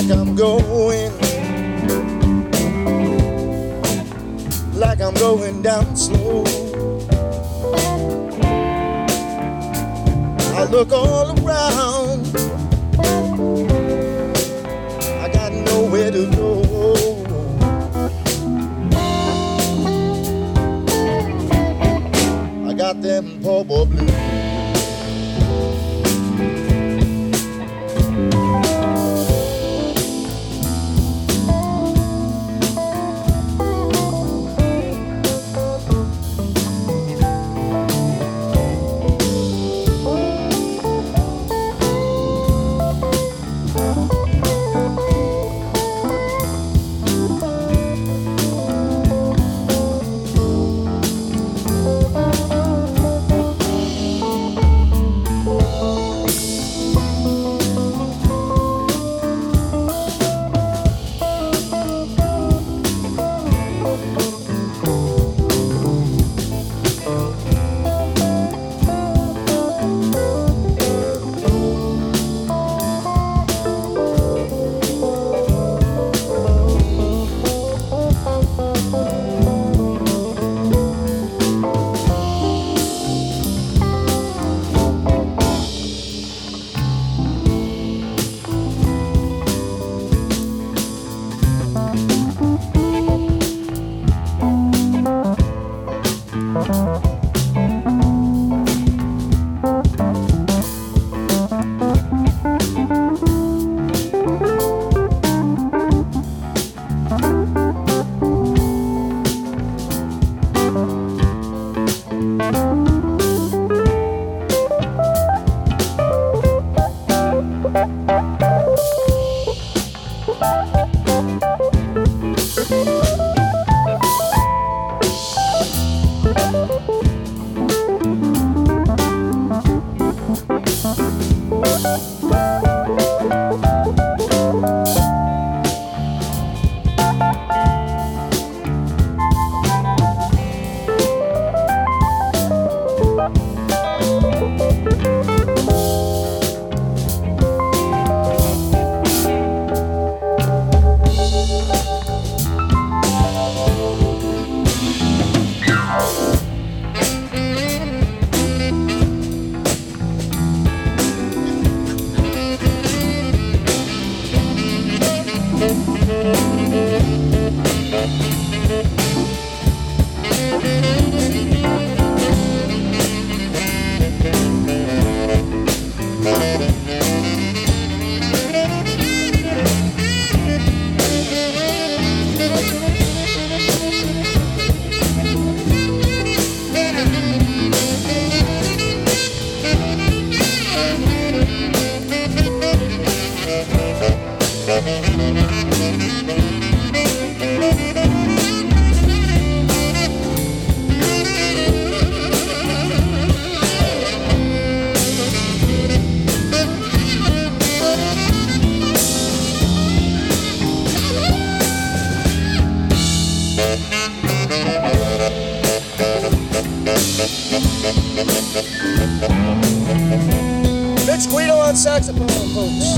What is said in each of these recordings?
like I'm going down slow. I look all around, I got nowhere to go. I got them poor boy blues. Mitch Guido on saxophone, folks.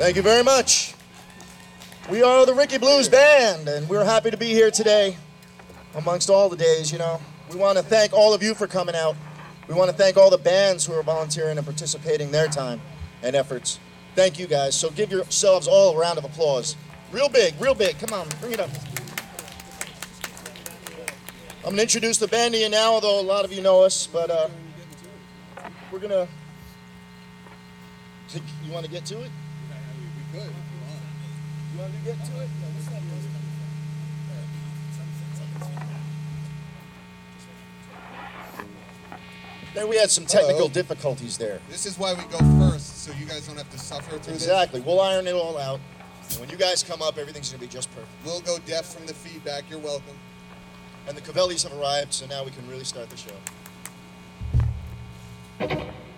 Thank you very much. We are the Ricky Blues Band, and we're happy to be here today amongst all the days, you know. We want to thank all of you for coming out. We want to thank all the bands who are volunteering and participating their time and efforts. Thank you guys. So give yourselves all a round of applause. Real big, real big. Come on, bring it up. I'm going to introduce the band to you now, although a lot of you know us, but we're going to... You want to get to it? We could, if you want. You want to get to it? Then we had some technical difficulties there. This is why we go first, so you guys don't have to suffer through Exactly. We'll iron it all out. And when you guys come up, everything's going to be just perfect. We'll go deaf from the feedback. You're welcome. And the Cavellis have arrived, so now we can really start the show.